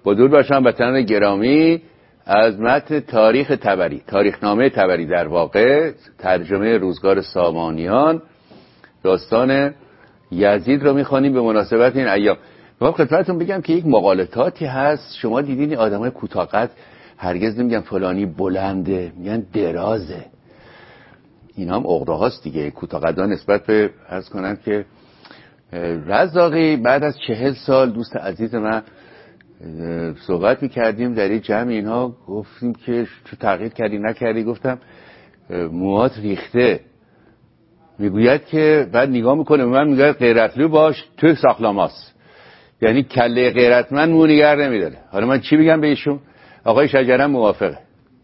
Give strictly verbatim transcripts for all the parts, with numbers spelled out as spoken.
با درود بر شما وطنان گرامی، از متن تاریخ طبری، تاریخنامه طبری در واقع، ترجمه روزگار سامانیان، داستان یزید رو میخوانیم به مناسبت این ایام. میخوام خدمتتون بگم که یک مقالطاتی هست، شما دیدین این آدمای کوتاه قد هرگز نمیگن فلانی بلنده، میگن درازه. اینا هم عقده هاست دیگه، کوتاه قدان نسبت به عرض کنم که رزاقی بعد از چهل سال دوست عزیز من صحبت میکردیم در این جمع، اینها گفتیم که چه تغییر کردی نکردی، گفتم موهات ریخته. میگوید که بعد نگاه میکنه به من میگه غیرتلو باش تو ساخلاماس، یعنی کله غیرتمند مو نگر نمیداره. حالا من چی بگم به ایشون؟ آقای شجرم موافقه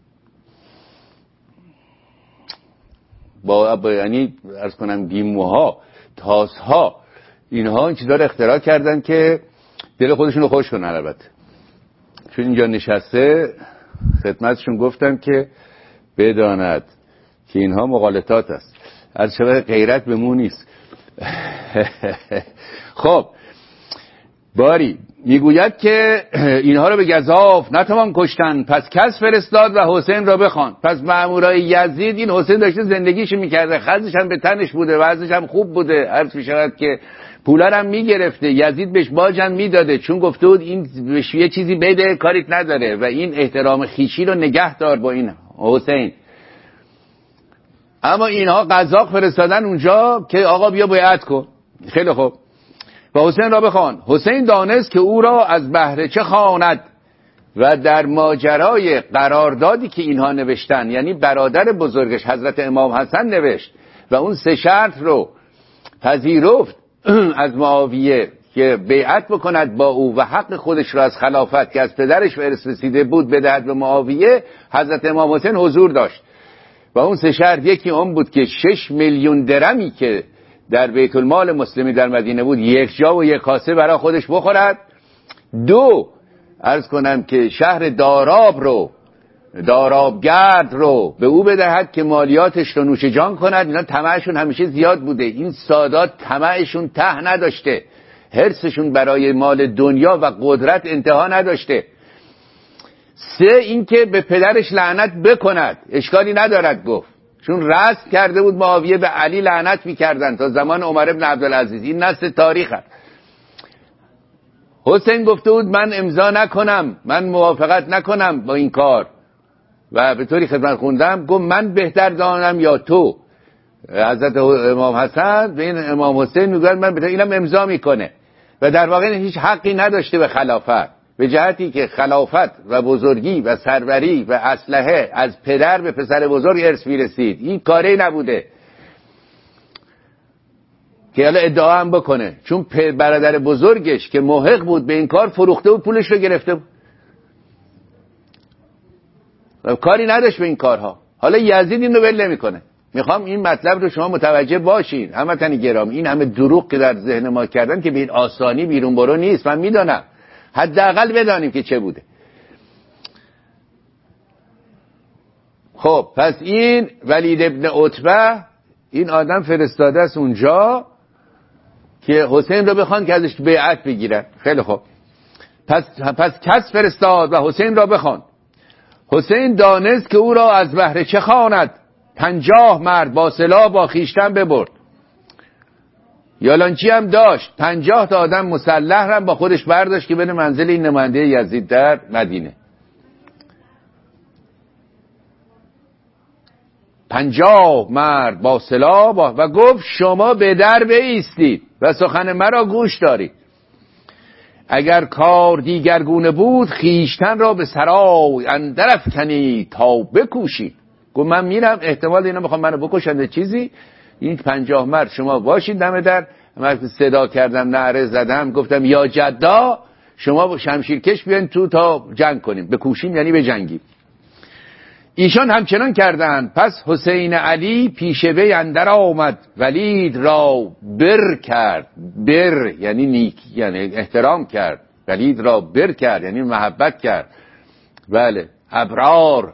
با, با یعنی عرض کنم گیموها تاسها اینها این چیزا رو اختراع کردن که دل خودشون رو خوش کنن. البته چون اینجا نشسته خدمتشون گفتم که بداند که اینها مغالطات است، از شبه غیرت به مو نیست. خب باری میگوید که اینها رو به گزاف نتوان کشتن، پس کس فرستاد و حسین را بخوان. پس مامورای یزید، این حسین داشته زندگیشو میکرده، خزش هم به تنش بوده، وضعش هم خوب بوده، عرض میشود که پولا هم میگرفته، یزید بهش باج هم میداده، چون گفته بود این بهش یه چیزی بده کاریت نداره و این احترام خویشی رو نگه دار با این حسین. اما اینها قزاق فرستادن اونجا که آقا بیا بیعت کن. خیلی خوب، و حسین را بخوان. حسین دانست که او را از بهر چه خواند و در ماجرای قراردادی که اینها نوشتن، یعنی برادر بزرگش حضرت امام حسن نوشت و اون سه شرط رو پذیرفت از معاویه که بیعت بکند با او و حق خودش را از خلافت که از پدرش به ارث رسیده بود بدهد به معاویه. حضرت امام حسین حضور داشت و اون سه شرط یکی اون بود که شش میلیون درمی که در بیت المال مسلمی در مدینه بود یک جا و یک کاسه برای خودش بخورد. دو، عرض کنم که شهر داراب رو، دارابگرد رو به او بدهد که مالیاتش رو نوش جان کند. اینا طمعشون همیشه زیاد بوده، این سادات طمعشون ته نداشته، حرصشون برای مال دنیا و قدرت انتها نداشته. سه، اینکه به پدرش لعنت بکند، اشکالی ندارد گفت، چون رسم کرده بود معاویه به علی لعنت میکردن تا زمان عمر ابن عبدالعزیز، این نص تاریخ هست. حسین گفته بود من امضا نکنم، من موافقت نکنم با این کار و به طوری خدمت خوندم گفت من بهتر دانم یا تو. حضرت امام حسن به این امام حسین میگه من بهتر، اینم امضا میکنه و در واقع هیچ حقی نداشته به خلافت، به جهتی که خلافت و بزرگی و سروری و اسلحه از پدر به پسر بزرگ ارث میرسید. این کاری نبوده که حالا ادعا هم بکنه، چون برادر بزرگش که محق بود به این کار فروخته بود، پولش رو گرفته بود و کاری نداشت به این کارها. حالا یزید این رو ول نمیکنه. میخوام این مطلب رو شما متوجه باشین هموطن گرامی، این همه دروغ که در ذهن ما کردن که به این آسانی بیرون برو نیست. من میدانم، حداقل بدانیم که چه بوده. خب پس این ولید ابن عتبه، این آدم فرستاده است اونجا که حسین رو بخوان که ازش بیعت بگیرن. خیلی خب، پس پس کس فرستاد و حسین را بخوان. حسین دانست که او را از بهر چه خواند، پنجاه مرد با سلاح با خیشتن ببرد. یالانچی هم داشت، پنجاه تا آدم مسلح هم با خودش برداشت که بره منزل این نماینده یزید در مدینه. پنجاه مرد با سلاح با و گفت شما به در بایستید و سخن مرا گوش دارید. اگر کار دیگرگونه بود خیشتن را به سرای اندر افکنید تا بکوشید. گفت من میرم، احتمال اینا میخوام منو بکشن چیزی، این پنجاه مرد شما باشید دم در. من صدا کردم، نعره زدم، گفتم یا جدا شما با شمشیرکش بیاین تو تا جنگ کنیم، بکوشیم یعنی به جنگیم. ایشان همچنان کردند. پس حسین علی پیش وی اندر آمد، ولید را بر کرد. بر یعنی نیک، یعنی احترام کرد. ولید را بر کرد یعنی محبت کرد. بله، ابرار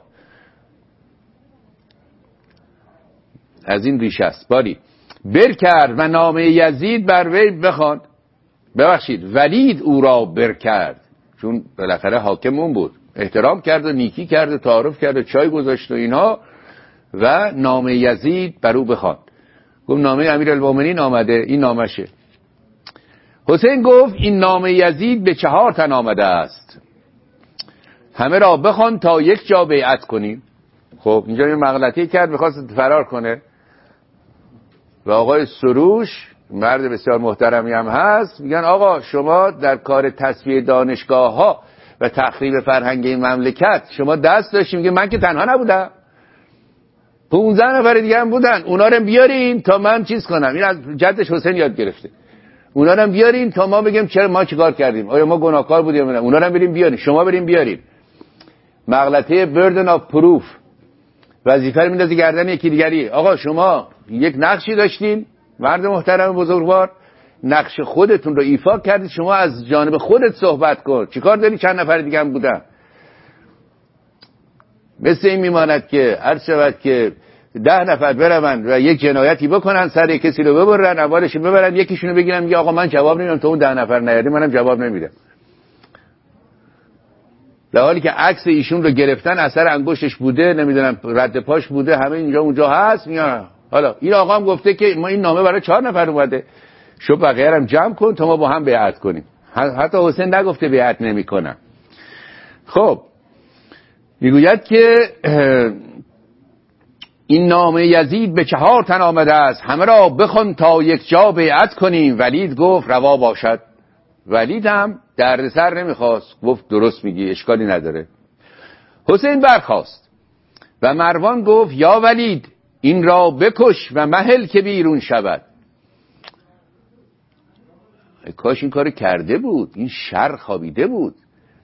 از این ریشه است. باری بر کرد و نامه یزید بر وی بخواند. ببخشید ولید او را بر کرد، چون بالاخره حاکم اون بود، احترام کرد و نیکی کرد و تعارف کرد و چای گذاشت و اینها و نامه یزید بر او بخواند. گفت نامه امیرالمومنین آمده، این نامشه. حسین گفت این نامه یزید به چهار تن آمده است، همه را بخوان تا یک جا بیعت کنیم. خب اینجا یه مغلطی کرد، میخواست فرار کنه و آقای سروش مرد بسیار محترمی هم هست، میگن آقا شما در کار تصفیه دانشگاه ها و تخریب فرهنگ این مملکت شما دست داشتیم. میگه من که تنها نبودم، پونزده نفر دیگه هم بودن، اونا رو بیارین تا من چیز کنم. این از جدش حسین یاد گرفته. اونا رو بیارین تا ما بگیم چرا ما چیکار کردیم، آیا ما گناهکار بودیم نه. اونا رو بریم بیارین، شما بریم بیارین. مغلطه بردن آف پروف، وظیفه رو میندازی گردن یکی دیگری. آقا شما یک نقشی داشتین مرد محترم بزرگوار، نقش خودتون رو ایفا کردید، شما از جانب خودت صحبت کن، چیکار داری چند نفر دیگه هم بودن. مثل این میماند که هر شود که ده نفر برون و یک جنایتی بکنن، سر کسی رو ببرن، اولش ببرن، یکیشونو بگیرن میگه آقا من جواب نمیدم، تو اون ده نفر نیاری منم جواب نمیدم، در حالی که عکس ایشون رو گرفتن، اثر انگشتش بوده، نمیدونم رد پاش بوده، همه اینجا اونجا هست. میگن حالا این آقا هم گفته که ما این نامه برای چهار نفر اومده، شو بقیه هم جمع کن تا ما با هم بیعت کنیم. حتی حسین نگفته بیعت نمیکنم. خب میگوید که این نامه یزید به چهار تن آمده است، همه را بخوان تا یک جا بیعت کنیم. ولید گفت روا باشد. ولید هم دردسر نمیخواست، گفت درست میگی، اشکالی نداره. حسین برخاست و مروان گفت یا ولید این را بکش و مهل که بیرون شود. کاش این کار کرده بود، این شر خوابیده بود.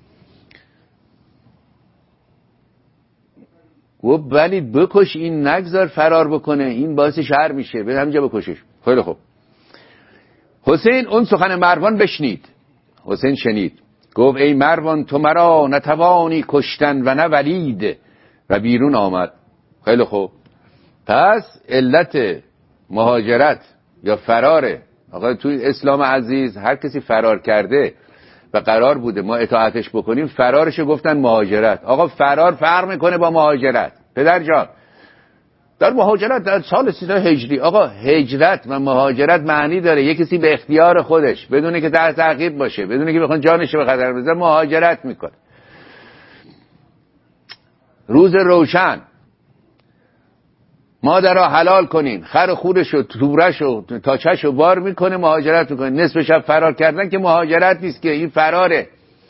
گفت ولید بکش، این نگذار فرار بکنه، این باعث شر میشه، به همینجا بکشش. خیلی خوب. حسین اون سخن مروان بشنید. حسین شنید، گفت ای مروان تو مرا نتوانی کشتن و نه ولید، و بیرون آمد. خیلی خوب. پس علت مهاجرت یا فراره، آقا توی اسلام عزیز هر کسی فرار کرده و قرار بوده ما اطاعتش بکنیم، فرارش گفتن مهاجرت. آقا فرار فرق میکنه با مهاجرت. پدر جان در مهاجرت در سال سیزده هجری، آقا هجرت و مهاجرت معنی داره یه کسی به اختیار خودش بدونه که در تعقیب باشه، بدونه که بخوان جانش به خطر بذاره، مهاجرت میکنه. روز روشن مادرها حلال کنین، خر و خورش و تورش و تاچش و بار میکنه، مهاجرت میکنه. نصف شب فرار کردن که مهاجرت نیست که، این فراره.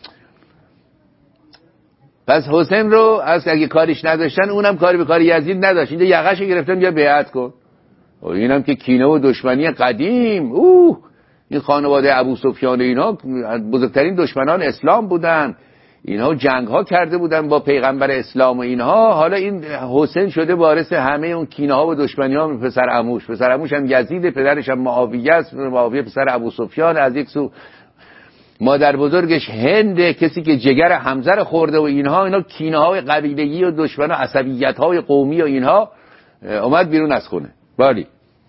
پس حسین رو از اگه کاریش نداشتن، اونم کاری به کار یزید نداشت. اینجا یقهشو گرفتن بیا بیعت کن. و اینم که کینه و دشمنی قدیم. اوه این خانواده ابو سفیان اینا بزرگترین دشمنان اسلام بودن، اینها جنگ ها کرده بودن با پیغمبر اسلام و اینها. حالا این حسین شده وارث همه اون کینه ها و دشمنی ها. پسر عموش پسر عموش هم یزید، پدرش هم معاویه است، معاویه پسر ابو سفیان، از یک سو مادر بزرگش هنده، کسی که جگر حمزه رو خورده و اینها. اینا کینه های قبیلگی و دشمن و عصبیت های قومی و اینها. اومد بیرون از خونه بالی.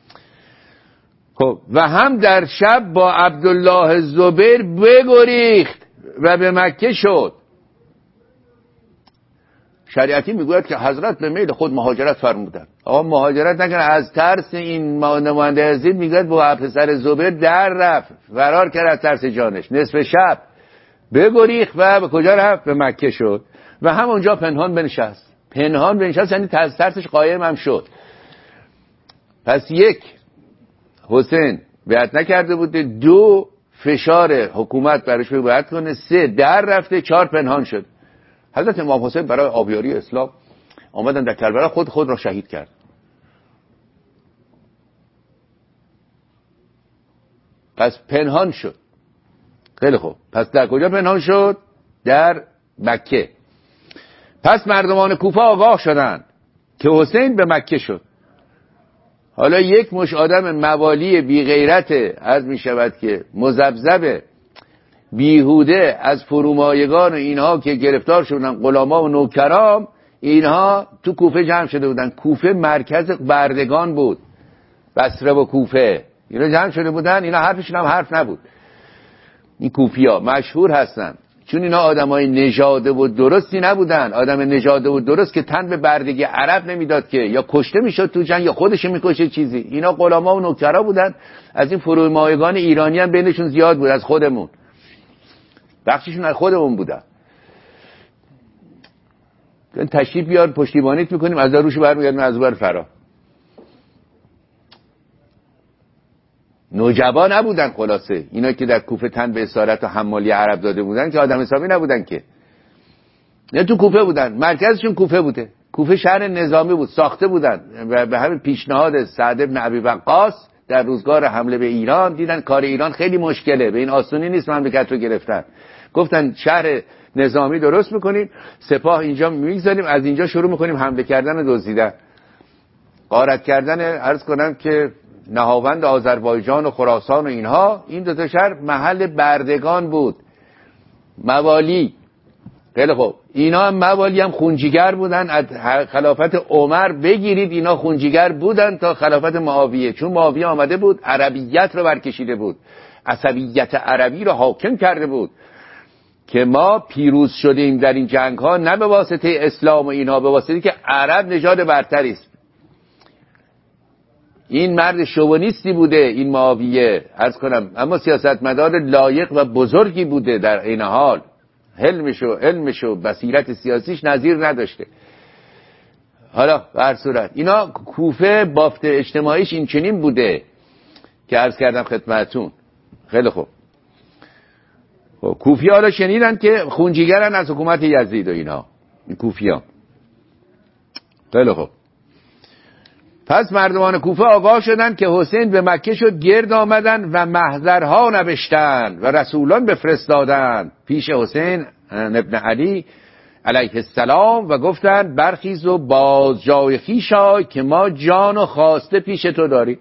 خب و هم در شب با عبدالله زبیر بگریخت و به مکه شد. شریعتی میگوید که حضرت به میل خود مهاجرت فرمودن. آقا مهاجرت نکنه، از ترس این نماینده یزید میگوید با پسر زبیر در رفت، فرار کرد از ترس جانش. نصف شب بگریخت و به کجا رفت؟ به مکه شد و همونجا پنهان بنشست. پنهان بنشست یعنی ترسش قایم هم شد. پس یک، حسین بیعت نکرده بوده، دو، فشار حکومت برش بیعت کنه، سه، در رفته، چهار، پنهان شد. حضرت امام حسین برای آبیاری اسلام آمدن در کربلا، خود خود را شهید کرد. پس پنهان شد. خیلی خوب. پس در کجا پنهان شد؟ در مکه. پس مردمان کوفه آگاه شدند که حسین به مکه شد. حالا یک مش آدم موالی بی غیرت، عرض می شود که مذبذب بیهوده از فرومایگان و اینها که گرفتار شدن، غلاما و نوکرام، اینها تو کوفه جمع شده بودن. کوفه مرکز بردگان بود، بصره و کوفه اینا جمع شده بودن. اینا حرفشون هم حرف نبود. این کوفیا مشهور هستن چون اینا آدمای نژاده و درستی نبودن. آدم نژاده و درست که تن به بردگی عرب نمیداد که، یا کشته میشد تو جنگ یا خودش میکشه چیزی. اینا غلاما و نوکرا بودن. از این فرومایگان ایرانی هم بینشون زیاد بود، از خودمون، بخششون از خودمون بودن. تشریف بیار پشتیبانیت میکنیم، از روش برمیگردیم از بر فرا. نوجبا نبودن. خلاصه اینا که در کوفه تن به اسارت و حمالی عرب داده بودن که آدم حسابی نبودن که. نه تو کوفه بودن، مرکزشون کوفه بوده. کوفه شهر نظامی بود، ساخته بودن و به همین پیشنهاد سعد بن ابی وقاص در روزگار حمله به ایران دیدن کار ایران خیلی مشکله، به این آسونی نیست مملکت رو گرفتن. گفتن شهر نظامی درست میکنیم، سپاه اینجا میگذاریم، از اینجا شروع میکنیم حمله کردن و دزدیدن، غارت کردن. عرض کنم که نهاوند آذربایجان و خراسان و اینها، این دو تا شهر محل بردگان بود، موالی. خیلی خوب، اینا هم موالی هم خونجیگر بودن. از خلافت عمر بگیرید اینا خونجیگر بودن تا خلافت معاویه، چون معاویه آمده بود عربیت رو برکشیده بود، عصبیت عربی رو حاکم کرده بود که ما پیروز شدیم در این جنگ ها نه به واسطه اسلام و اینها، به واسطه که عرب نژاد برتری است. این مرد شوونیستی بوده این معاویه، عرض کنم، اما سیاستمدار لایق و بزرگی بوده. در این حال حلمش و علمش و بصیرت سیاسیش نظیر نداشته. حالا به هر صورت اینا کوفه بافت اجتماعیش این چنین بوده که عرض کردم خدمتون. خیلی خوب، کوفی ها رو شنیدن که خونجیگرن از حکومت یزید و اینا، این کوفی ها. خیلی خوب، پس مردمان کوفه آگاه شدن که حسین به مکه شد، گرد آمدن و محضرها نوشتن و رسولان بفرستادن پیش حسین ابن علی علیه السلام و گفتن برخیز و باز جای خویش آی که ما جان و خواسته پیش تو داریم.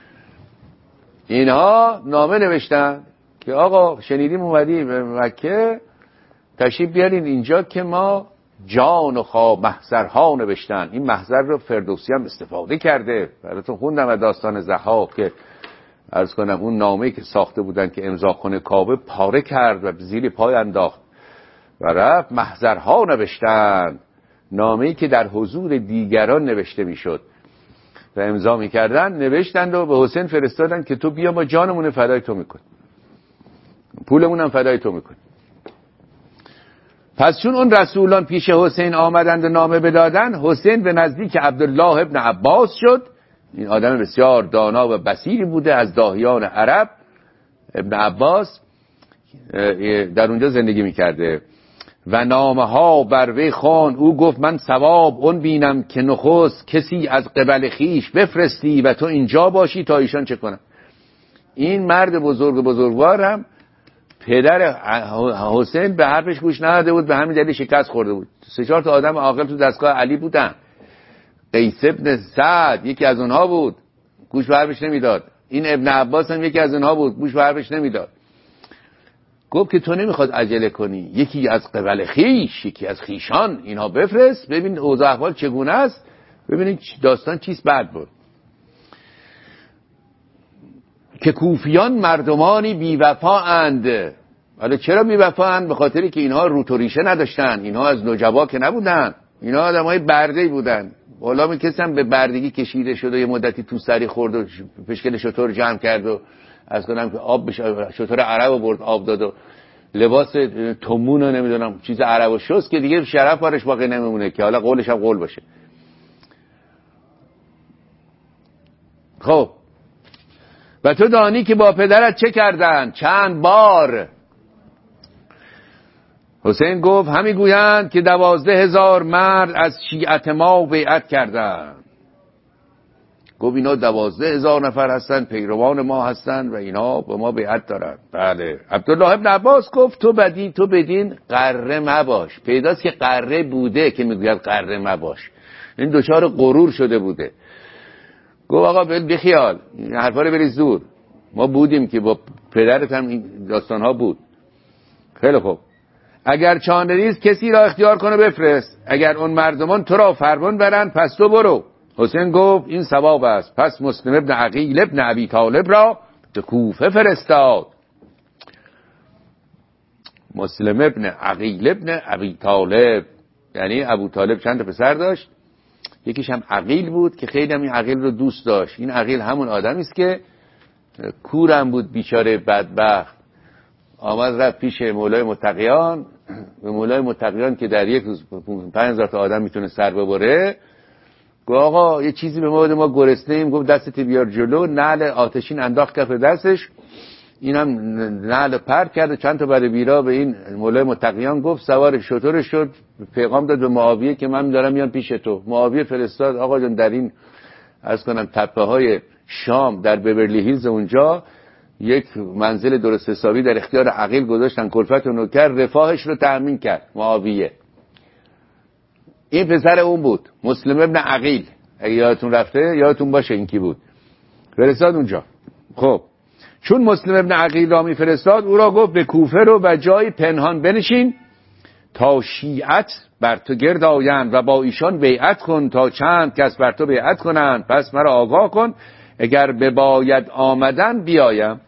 اینها نامه نوشتن که آقا شنیدیم اومدی به مکه، تشریف بیارین اینجا که ما جان و خواه محضرها نوشتن. این محضر رو فردوسی هم استفاده کرده، براتون خوندم از داستان ضحاک که عرض کنم اون نامه‌ای که ساخته بودن که امضا کنه کعبه پاره کرد و زیر پای انداخت و رفت محضرها نوشتن، نامه‌ای که در حضور دیگران نوشته میشد و امضا میکردن، نوشتند و به حسین فرستادن که تو بیا ما جانمون فدای تو میکنیم، پولمون هم فدای تو میکنیم. پس چون اون رسولان پیش حسین آمدند و نامه بدادن، حسین به نزدیک عبدالله ابن عباس شد. این آدم بسیار دانا و بصیری بوده از داهیان عرب. ابن عباس در اونجا زندگی میکرده و نامه ها بر وی خوان. او گفت من ثواب اون بینم که نخست کسی از قبل خیش بفرستی و تو اینجا باشی تا ایشان چه کنم. این مرد بزرگ بزرگوار هم پدر حسین به حرفش گوش نداده بود، به همین دلیل شکست خورده بود. سه چهار تا آدم عاقل تو دستگاه علی بودن. قیس ابن سعد یکی از اونها بود، گوش به حرفش نمیداد. این ابن عباس هم یکی از اونها بود، گوش به حرفش نمیداد. گفت که تو نمیخواد عجله کنی، یکی از قبل خیش، یکی از خیشان اینها بفرست، ببین اوضاع احوال چگونه است، ببینید داستان چیست. بعد بود که کوفیان مردمانی بی‌وفا اند. حالا چرا بی‌وفا اند؟ به خاطری که اینها روت و ریشه نداشتن، اینها از نجبا که نبودن، اینها آدمای برده‌ای بودن. والا می کسی هم به بردگی کشیده شد و یه مدتی تو سری خورد و پشکل شتر جمع کرد و از کنم که آب بشه، شتر عرب برد آب داد و لباس تومون و نمیدونم چیز عرب و شست که دیگه شرف بارش باقی نمیمونه که حالا قولش هم قول باشه. خب و تو دانی که با پدرت چه کردن چند بار. حسین گفت همی گویند که دوازده هزار مرد از شیعت ما بیعت کردن. گفت اینا دوازده هزار نفر هستن، پیروان ما هستن و اینا با ما بیعت دارن. بله. عبدالله ابن عباس گفت تو بدی تو بدین قره مباش. پیداست که قره بوده که میگوید قره مباش، این دوچار غرور شده بوده. گفت آقا بخیال این حرفا رو بریز دور، ما بودیم که با پدرت هم این داستان ها بود. خیلی خوب، اگر چانه ریز کسی را اختیار کنه بفرست، اگر اون مردمان تو را فرمان برن پس تو برو. حسین گفت این ثواب است. پس مسلم ابن عقیل ابن ابی طالب را به کوفه فرستاد. مسلم ابن عقیل ابن ابی طالب، یعنی ابو طالب چند تا پسر داشت، یکیش هم عقیل بود که خیلی هم این عقیل رو دوست داشت. این عقیل همون آدمی است که کورم بود بیچاره بدبخت، آمد رفت پیش مولای متقیان، به مولای متقیان که در یک روز پنج هزار تا آدم میتونه سر ببره، گفت آقا یه چیزی به ما بده، ما گرسنه ایم. گفت دستت بیار جلو. نعل آتشین انداخت کف دستش، اینم نعل پرت کرد، چند تا بره بیرا به این مولای متقیان گفت، سوار شترش شد، پیغام داد به معاویه که من دارم میام پیش تو. معاویه فرستاد آقا جان در این عرض کنم تپه های شام در بورلی هیلز اونجا یک منزل درست حسابی در اختیار عقیل گذاشتن، کلفت و نوکر، رفاهش رو تأمین کرد معاویه. این پسر اون بود، مسلم ابن عقیل، اگه یادتون رفته یادتون باشه این کی بود. فرستاد اونجا. خب چون مسلم ابن عقیل را می فرستاد، او را گفت به کوفه رو و جای پنهان بنشین تا شیعت بر تو گرد آیند و با ایشان بیعت کن تا چند کس بر تو بیعت کنند، پس مرا آگاه کن اگر به باید آمدن بیایم.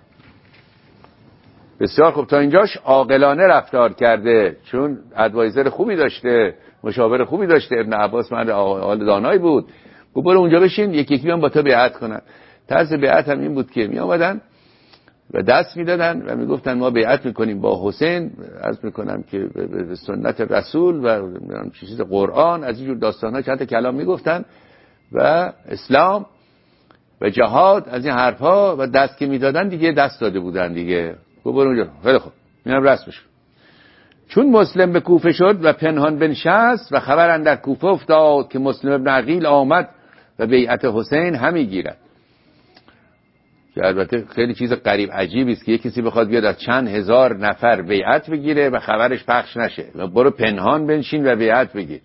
بسیار خوب، تا اینجاش عاقلانه رفتار کرده، چون ادوایزر خوبی داشته، مشاور خوبی داشته. ابن عباس مرد عاقل دانایی بود. گفت برو اونجا بشین یکی یکی بیان با تو بیعت کنن. طرز بیعت هم این بود که می آمدن و دست میدادن و میگفتن ما بیعت میکنیم با حسین، عرض میکنم که به سنت رسول و چیز قرآن، از اینجور داستان‌ها چند تا کلام میگفتن و اسلام و جهاد، از این حرفا، و دست که میدادن دیگه دست داده بودن دیگه. برو اونجا. خیلی خوب، اینم رسمش. چون مسلم به کوفه شد و پنهان بنشست و خبر اندر کوفه افتاد که مسلم ابن عقیل آمد و بیعت حسین همی گیرد. که البته خیلی چیز غریب عجیبی است که یک کسی بخواد بیاد از چند هزار نفر بیعت بگیره و خبرش پخش نشه و برو پنهان بنشین و بیعت بگیر.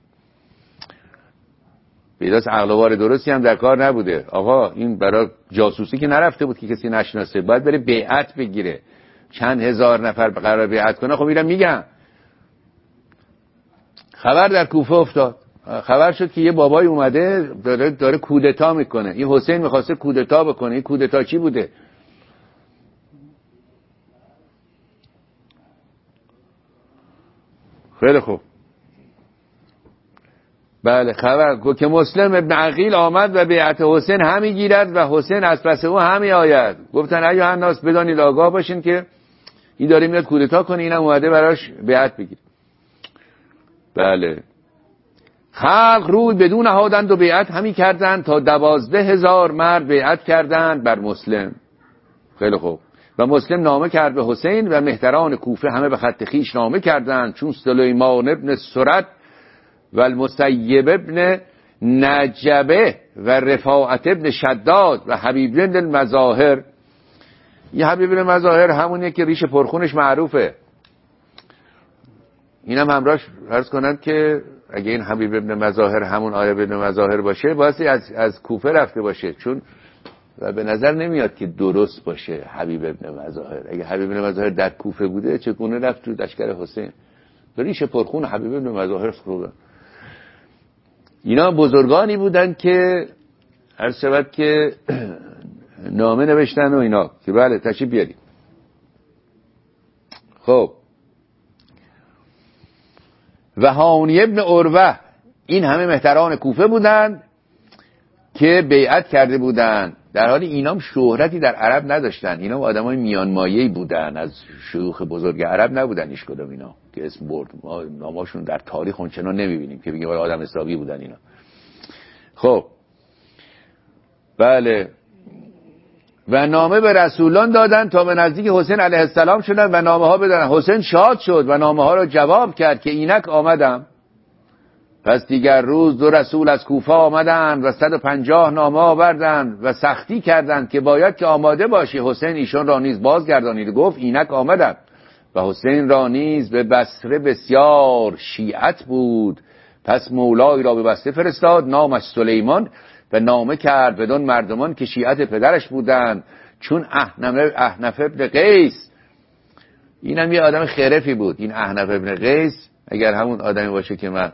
بیداست عقلوار درستی هم در کار نبوده. آقا این برای جاسوسی که نرفته بود که کسی نشناسه، باید بره بیعت بگیره. چند هزار نفر قرار بیعت کنه، خب میرم میگم. خبر در کوفه افتاد، خبر شد که یه بابای اومده داره داره کودتا میکنه. این حسین میخواسته کودتا بکنه. این کودتا چی بوده؟ خیلی خوب، بله، خبر گفت که مسلم ابن عقیل آمد و بیعت حسین همی گیرد و حسین از پس او همی آید. گفتن ایها الناس بدانید، آگاه باشین که این داره میاد کودتا کنه، اینم اومده براش بیعت بگیر. بله، خلق روی بدون نهادند و بیعت همی کردند تا دوازده هزار مرد بیعت کردند بر مسلم. خیلی خوب. و مسلم نامه کرد به حسین و مهتران کوفه همه به خط خیش نامه کردند، چون سلیمان ابن سرد و المسیب ابن نجبه و رفاعت ابن شداد و حبیب ابن المظاهر. این حبیب ابن المظاهر همونیه که ریش پرخونش معروفه. اینم همراهش عرض کنند که اگه این حبیب ابن مظاهر همون آیه ابن مظاهر باشه، باید از از کوفه رفته باشه، چون و به نظر نمیاد که درست باشه حبیب ابن مظاهر. اگه حبیب ابن مظاهر در کوفه بوده، چگونه رفت تو لشکر حسین؟ ریش پرخون حبیب ابن مظاهر فروغ. اینا بزرگانی بودن که هر شود که نامه نوشتن و اینا که بله تشریف بیاریم. خب، و هانی ابن عروه، این همه مهتران کوفه بودند که بیعت کرده بودند، در حالی اینام شهرتی در عرب نداشتن. اینام آدمای میانمایه‌ای بودن، از شیوخ بزرگ عرب نبودن هیچ کدوم اینا که اسم برد. ما ناماشون در تاریخ اونچنان نمیبینیم که بگیم آدم حسابی بودن اینا. خب بله، و نامه به رسولان دادن تا به نزدیک حسین علیه السلام شدن و نامه ها بدن. حسین شاد شد و نامه ها را جواب کرد که اینک آمدم. پس دیگر روز دو رسول از کوفه آمدند و صد و پنجاه نامه آوردند و سختی کردند که باید که آماده باشی. حسین ایشان را نیز بازگردانید، گفت اینک آمدم. و حسین را نیز به بصره بسیار شیعت بود. پس مولای را به بصره فرستاد، نامش سلیمان، و نامه کرد بدون مردمان که شیعت پدرش بودند، چون احنف احنف ابن قیس. اینم یه آدم خرفی بود. این احنف ابن قیس اگر همون آدمی باشه که من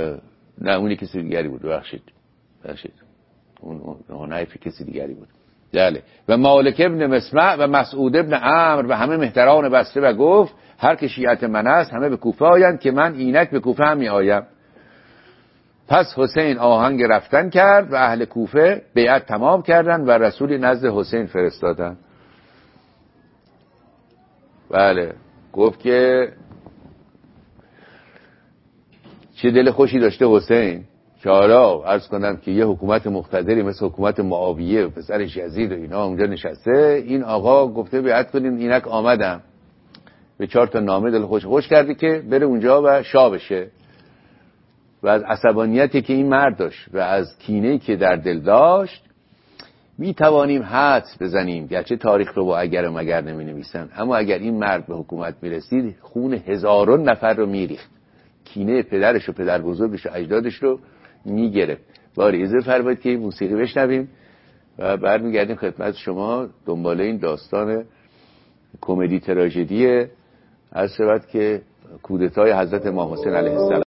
نه اونی کسی دیگری بود، ببخشید ببخشید اون حنیف کسی دیگری بود. بله. و مالک ابن مسمع و مسعود ابن عمرو و همه مهتران بصره و گفت هر که شیعت من است همه به کوفه آیند که من اینک به کوفه هم می آیم. پس حسین آهنگ رفتن کرد و اهل کوفه بیعت تمام کردن و رسولی نزد حسین فرستادن. بله. گفت که چه دل خوشی داشته حسین که حالا عرض کنم که یه حکومت مقتدری مثل حکومت معاویه و پسرش یزید و اینا اونجا نشسته، این آقا گفته بیعت کنیم، اینک آمدم. به چهار تا نامه دل خوش خوش کردی که بره اونجا و شاه بشه. و از عصبانیتی که این مرد داشت و از کینه‌ای که در دل داشت می توانیم حدس بزنیم، گرچه تاریخ رو با اگر و مگر نمی نویسن، اما اگر این مرد به حکومت می رسید خون هزاران نفر رو می ریخت، کینه پدرش و پدر بزرگش و اجدادش رو می گرفت. باری اجازه فرمایید که موسیقی بشنویم و برمیگردیم خدمت شما دنباله این داستان کمدی تراژدی عرض شود که کودتای حضرت امام حسین علیه السلام.